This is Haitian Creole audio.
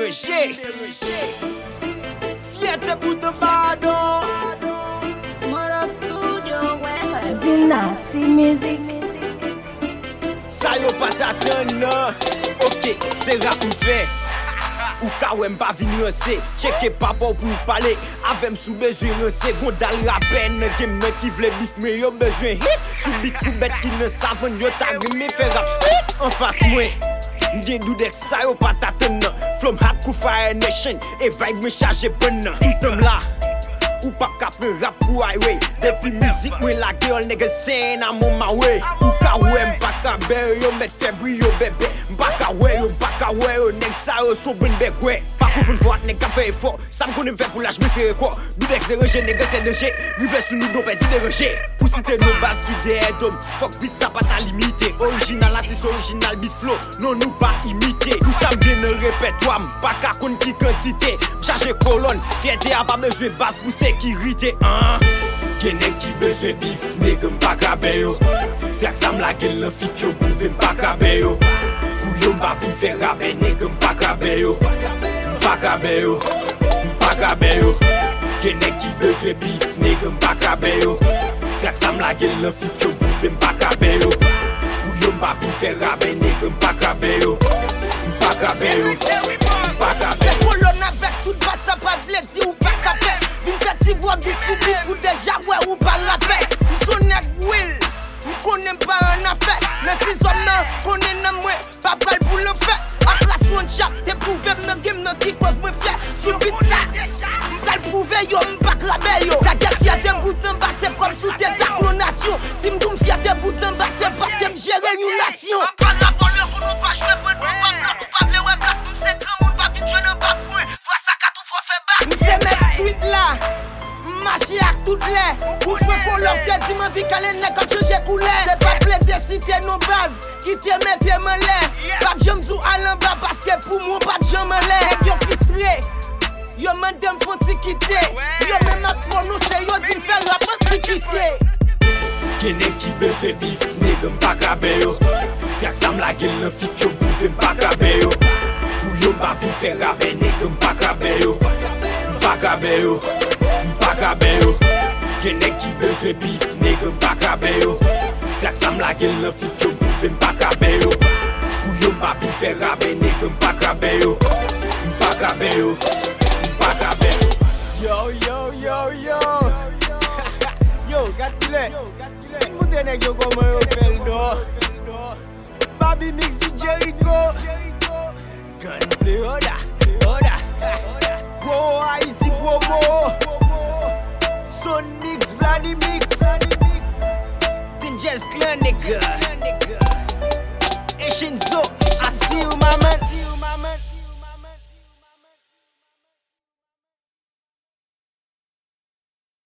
rejet. Fierté pour te pardon. Mode Studio, ouais. Dynasty Music. Ça yo pas t'attendre. Ok, c'est rap m'fait. Ou ka wè m'pa vin rense, cheke pa pou parler. Avem sou besoin rense, gondal rapen game nan ki vle bif me yo besoin hit. Sou bit kou bet ki ne savon yo tag me fè rap skit. En face mwen, m'gen doudek sa yo pa taten nan. From hard kou fire nation, e vibe me charge bon nan. Tout là, ou pa kap me rap pou highway. Depi musique mwen la girl nigga saying I'm on my way. Ou ka wè m'pa ka bear yo met febri yo bébé. M'pa ka wè yo nèg sa yo son bon bek wè. Pa kou foun fort nèg ka fè effort. Ça m'konne m'fè pour lâche me serré quoi. Doudex déranger nèg c'est danger. Rive sou nous don pèdi déranger. Pour citer nos bases qui derrière d'homme. Fuck beat ça pas ta limité. Original artiste original beat flow. Non nous pas imiter. Tout ça m'vient ne répète-toi. M'pa ka konn ki quantité. M'charge colonne. Fierté a pas besoin de base pour sécurité. Gen nèg ki besoin bif, nèg m'pa ka ben yo. Fèk sa m'la gel nan fif yo pouve m'pa ka ben yo. Pou yo m'pa vin fè rabe, nèg m'pa ka ben yo. M'pa ka ben yo, m'pa ka ben yo. Gen nèg ki besoin bif, nèg m'pa ka ben yo. Fèk sa m'la gel nan fif yo pouve m'pa ka ben yo. Pou yo m'pa vin fè rabe, nèg m'pa ka ben yo. M'pa ka ben yo, m'pa ka ben yo. Colonne avec tout bas, ça pas vle di ou pas capé. Vin fait ti voix du soubi ou déjà ouais ou pas rappé. Son nèg will, m'konne pas un affaire. Mais si zone nan, konne nan moi, pas pral pour le fait. A class one shot, t'es prouvé nan game nan ki cause moi fier. Sous beat ça, m'pral prouver yo m'pa grabé yo. Ta gueule fiat tes boutons bas, c'est comme sous tes clonation. Si m'doum fiat tes boutons bas, c'est parce que m'gère une nation. Pas la bonne pour nous pas jouer, pour nous pas blanc, ou pas blé, ouais, black, nous c'est grand monde, pas vite jouer dans bac, ouais. Vois ça qu'à tout faut faire bac. M'sais mettre street là. Marcher avec toutes les pour faire qu'on leur tête dit ma vie qu'elle est comme changer couleur. C'est pas plaider citer nos bases qui te mettent en l'air. Pas j'aime tout à l'en-bas parce que pour moi pas de jambe en l'air. Yo fistré, yo madame faut t'y quitter. Yo même à prononcer yo dit faire la bonne quitter. Gen nèg ki besoin bif, nèg m'pa ka ben yo. Fèk sa m'la gel nan fif yo pouve m'pa ka ben yo. Pou yo m'pa vin fè rabe, nèg m'pa ka ben yo. M'pa ka ben yo, m'pa ka ben yo. Gen nèg ki besoin bif, nèg m'pa ka ben yo. Fèk sa m'la gel nan fif yo pouve m'pa ka ben yo. Pou yo m'pa vin fè rabe, nèg m'pa ka ben yo. M'pa ka ben yo, m'pa ka ben yo. Yo Yo, gatile. Moute nèg yo koman yo fel do. Baby mix du Jericho. Gunplay oda. Go Haiti Bobo. Sonix Vladimix. Finjez Clan nigga. Eshinzo.